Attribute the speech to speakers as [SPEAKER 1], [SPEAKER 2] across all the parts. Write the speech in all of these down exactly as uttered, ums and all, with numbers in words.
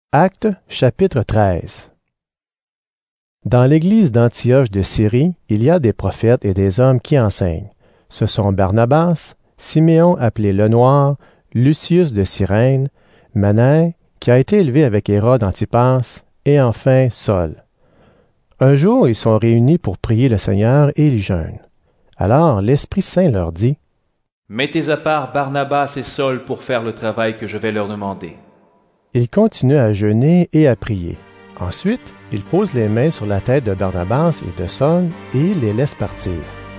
[SPEAKER 1] Actes chapitre treize. Dans l'église d'Antioche de Syrie, il y a des prophètes et des hommes qui enseignent. Ce sont Barnabas, Siméon appelé le Noir, Lucius de Cyrène, Manaen, qui a été élevé avec Hérode Antipas, et enfin Saul. Un jour, ils sont réunis pour prier le Seigneur et ils jeûnent. Alors l'Esprit Saint leur dit: «
[SPEAKER 2] Mettez à part Barnabas et Saul pour faire le travail que je vais leur demander. »
[SPEAKER 1] Ils continuent à jeûner et à prier. Ensuite, ils posent les mains sur la tête de Barnabas et de Saul et ils les laissent partir.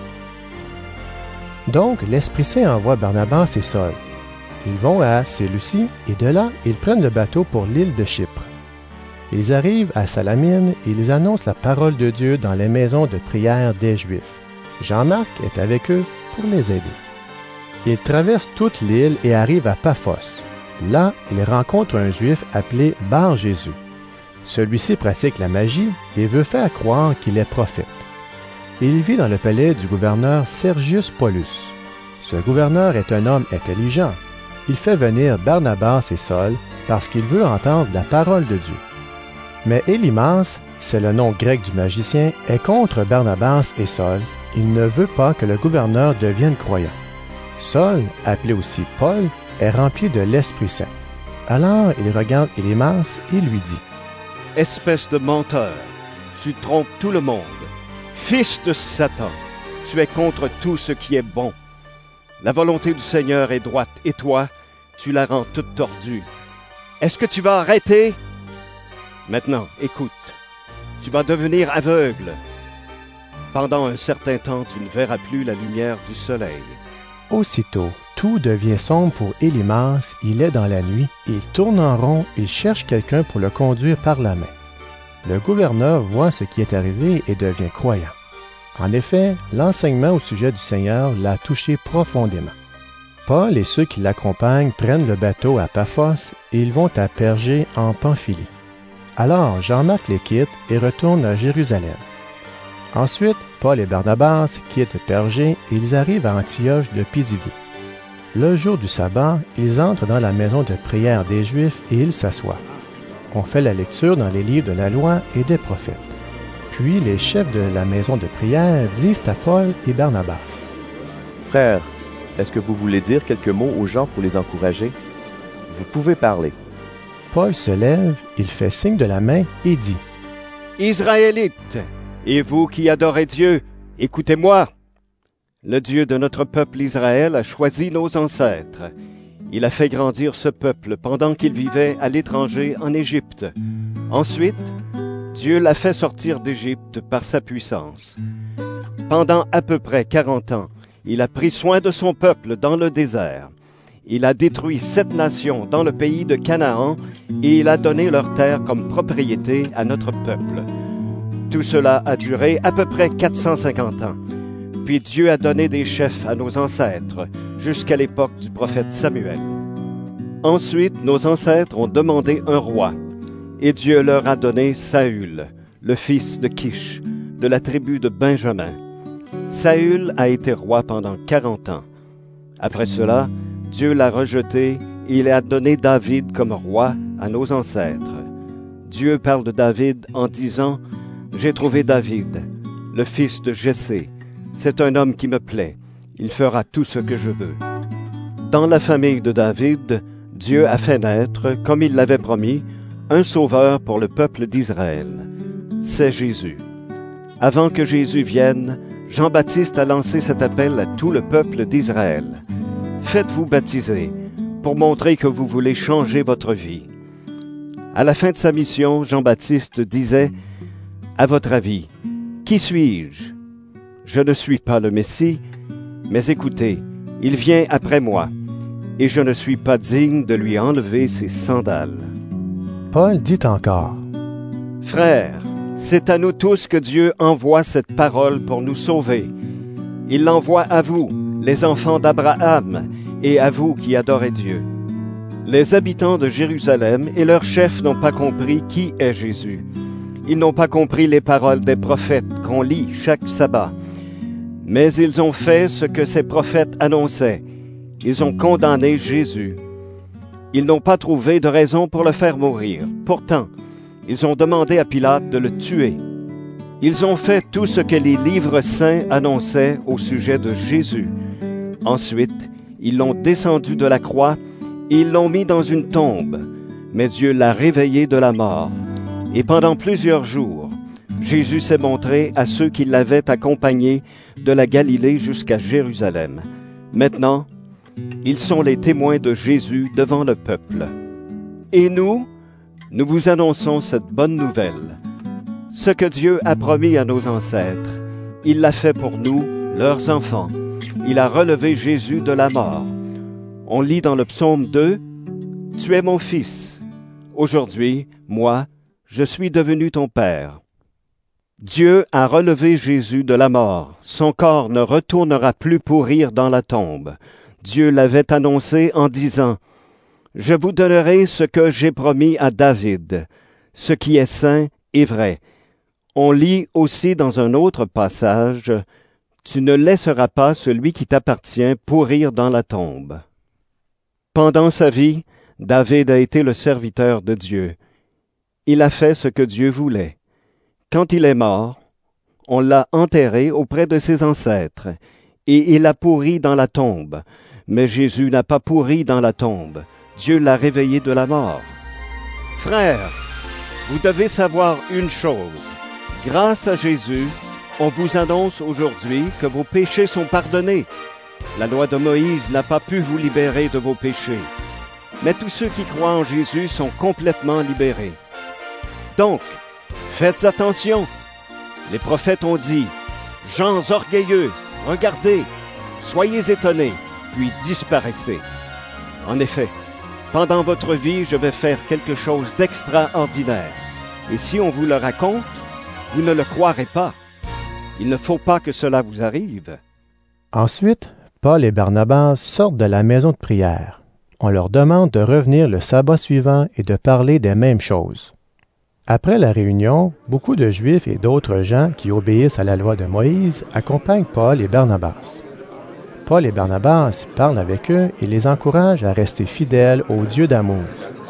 [SPEAKER 1] Donc, l'Esprit Saint envoie Barnabas et Saul. Ils vont à Séleucie et de là, ils prennent le bateau pour l'île de Chypre. Ils arrivent à Salamine et ils annoncent la parole de Dieu dans les maisons de prière des Juifs. Jean-Marc est avec eux pour les aider. Ils traversent toute l'île et arrivent à Paphos. Là, ils rencontrent un Juif appelé Bar-Jésus. Celui-ci pratique la magie et veut faire croire qu'il est prophète. Il vit dans le palais du gouverneur Sergius Paulus. Ce gouverneur est un homme intelligent. Il fait venir Barnabas et Saul parce qu'il veut entendre la parole de Dieu. Mais Élymas, c'est le nom grec du magicien, est contre Barnabas et Saul. Il ne veut pas que le gouverneur devienne croyant. Saul, appelé aussi Paul, est rempli de l'Esprit Saint. Alors il regarde Élymas et lui dit:
[SPEAKER 3] « Espèce de menteur, tu trompes tout le monde. Fils de Satan, tu es contre tout ce qui est bon. La volonté du Seigneur est droite, et toi, tu la rends toute tordue. Est-ce que tu vas arrêter? Maintenant, écoute, tu vas devenir aveugle. Pendant un certain temps, tu ne verras plus la lumière du soleil. »
[SPEAKER 1] Aussitôt, tout devient sombre pour Élymas, il est dans la nuit, il tourne en rond, il cherche quelqu'un pour le conduire par la main. Le gouverneur voit ce qui est arrivé et devient croyant. En effet, l'enseignement au sujet du Seigneur l'a touché profondément. Paul et ceux qui l'accompagnent prennent le bateau à Paphos et ils vont à Pergé en Pamphylie. Alors Jean-Marc les quitte et retourne à Jérusalem. Ensuite, Paul et Barnabas quittent Pergé et ils arrivent à Antioche de Pisidie. Le jour du sabbat, ils entrent dans la maison de prière des Juifs et ils s'assoient. On fait la lecture dans les livres de la loi et des prophètes. Puis les chefs de la maison de prière disent à Paul et Barnabas:
[SPEAKER 4] « Frères, est-ce que vous voulez dire quelques mots aux gens pour les encourager? Vous pouvez parler. »
[SPEAKER 1] Paul se lève, il fait signe de la main et dit:
[SPEAKER 3] « Israélites, et vous qui adorez Dieu, écoutez-moi. Le Dieu de notre peuple Israël a choisi nos ancêtres. Il a fait grandir ce peuple pendant qu'il vivait à l'étranger en Égypte. Ensuite, Dieu l'a fait sortir d'Égypte par sa puissance. Pendant à peu près quarante ans, il a pris soin de son peuple dans le désert. Il a détruit sept nations dans le pays de Canaan et il a donné leurs terres comme propriété à notre peuple. Tout cela a duré à peu près quatre cent cinquante ans. Puis Dieu a donné des chefs à nos ancêtres, jusqu'à l'époque du prophète Samuel. Ensuite, nos ancêtres ont demandé un roi, et Dieu leur a donné Saül, le fils de Kish, de la tribu de Benjamin. Saül a été roi pendant quarante ans. Après cela, Dieu l'a rejeté et il a donné David comme roi à nos ancêtres. Dieu parle de David en disant: « J'ai trouvé David, le fils de Jessé. C'est un homme qui me plaît. Il fera tout ce que je veux. » Dans la famille de David, Dieu a fait naître, comme il l'avait promis, un sauveur pour le peuple d'Israël. C'est Jésus. Avant que Jésus vienne, Jean-Baptiste a lancé cet appel à tout le peuple d'Israël. « Faites-vous baptiser pour montrer que vous voulez changer votre vie. » À la fin de sa mission, Jean-Baptiste disait: « À votre avis, qui suis-je? Je ne suis pas le Messie, mais écoutez, il vient après moi, et je ne suis pas digne de lui enlever ses sandales. »
[SPEAKER 1] Paul dit encore:
[SPEAKER 3] « Frères, c'est à nous tous que Dieu envoie cette parole pour nous sauver. Il l'envoie à vous, les enfants d'Abraham, et à vous qui adorez Dieu. » Les habitants de Jérusalem et leurs chefs n'ont pas compris qui est Jésus. Ils n'ont pas compris les paroles des prophètes qu'on lit chaque sabbat. Mais ils ont fait ce que ces prophètes annonçaient. Ils ont condamné Jésus. Ils n'ont pas trouvé de raison pour le faire mourir. Pourtant, ils ont demandé à Pilate de le tuer. Ils ont fait tout ce que les livres saints annonçaient au sujet de Jésus. Ensuite, ils l'ont descendu de la croix et ils l'ont mis dans une tombe. Mais Dieu l'a réveillé de la mort. Et pendant plusieurs jours, Jésus s'est montré à ceux qui l'avaient accompagné de la Galilée jusqu'à Jérusalem. Maintenant, ils sont les témoins de Jésus devant le peuple. Et nous, nous vous annonçons cette bonne nouvelle. Ce que Dieu a promis à nos ancêtres, il l'a fait pour nous, leurs enfants. Il a relevé Jésus de la mort. On lit dans le psaume deux, « Tu es mon fils. Aujourd'hui, moi, je suis devenu ton père. » Dieu a relevé Jésus de la mort. Son corps ne retournera plus pourrir dans la tombe. Dieu l'avait annoncé en disant, « Je vous donnerai ce que j'ai promis à David, ce qui est saint et vrai. » On lit aussi dans un autre passage, « Tu ne laisseras pas celui qui t'appartient pourrir dans la tombe. » Pendant sa vie, David a été le serviteur de Dieu. Il a fait ce que Dieu voulait. Quand il est mort, on l'a enterré auprès de ses ancêtres, et il a pourri dans la tombe. Mais Jésus n'a pas pourri dans la tombe. Dieu l'a réveillé de la mort. Frères, vous devez savoir une chose. Grâce à Jésus, on vous annonce aujourd'hui que vos péchés sont pardonnés. La loi de Moïse n'a pas pu vous libérer de vos péchés. Mais tous ceux qui croient en Jésus sont complètement libérés. Donc, faites attention. Les prophètes ont dit, « Gens orgueilleux, regardez, soyez étonnés, puis disparaissez. » En effet, pendant votre vie, je vais faire quelque chose d'extraordinaire. Et si on vous le raconte, vous ne le croirez pas. Il ne faut pas que cela vous arrive.
[SPEAKER 1] Ensuite, Paul et Barnabas sortent de la maison de prière. On leur demande de revenir le sabbat suivant et de parler des mêmes choses. Après la réunion, beaucoup de Juifs et d'autres gens qui obéissent à la loi de Moïse accompagnent Paul et Barnabas. Paul et Barnabas parlent avec eux et les encouragent à rester fidèles au Dieu d'amour.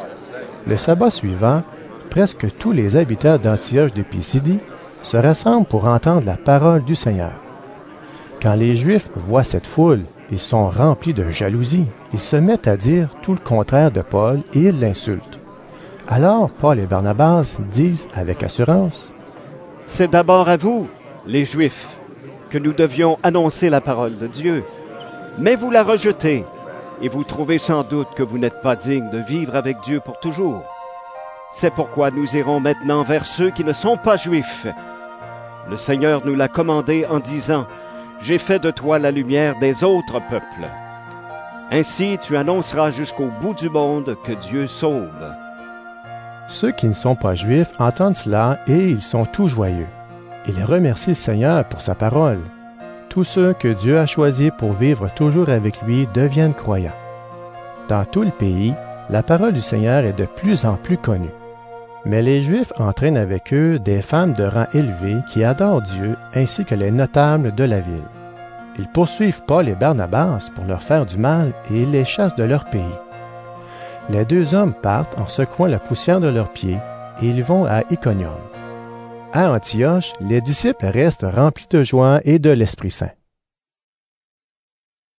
[SPEAKER 1] Le sabbat suivant, presque tous les habitants d'Antioche de Pisidie se rassemblent pour entendre la parole du Seigneur. Quand les Juifs voient cette foule, ils sont remplis de jalousie. Ils se mettent à dire tout le contraire de Paul et ils l'insultent. Alors Paul et Barnabas disent avec assurance,
[SPEAKER 3] « C'est d'abord à vous, les Juifs, que nous devions annoncer la parole de Dieu. Mais vous la rejetez, et vous trouvez sans doute que vous n'êtes pas digne de vivre avec Dieu pour toujours. C'est pourquoi nous irons maintenant vers ceux qui ne sont pas Juifs. Le Seigneur nous l'a commandé en disant, « J'ai fait de toi la lumière des autres peuples. » Ainsi tu annonceras jusqu'au bout du monde que Dieu sauve.
[SPEAKER 1] Ceux qui ne sont pas Juifs entendent cela et ils sont tout joyeux. Ils remercient le Seigneur pour sa parole. Tous ceux que Dieu a choisis pour vivre toujours avec lui deviennent croyants. Dans tout le pays, la parole du Seigneur est de plus en plus connue. Mais les Juifs entraînent avec eux des femmes de rang élevé qui adorent Dieu ainsi que les notables de la ville. Ils poursuivent Paul et Barnabas pour leur faire du mal et ils les chassent de leur pays. Les deux hommes partent en secouant la poussière de leurs pieds et ils vont à Iconium. À Antioche, les disciples restent remplis de joie et de l'Esprit Saint.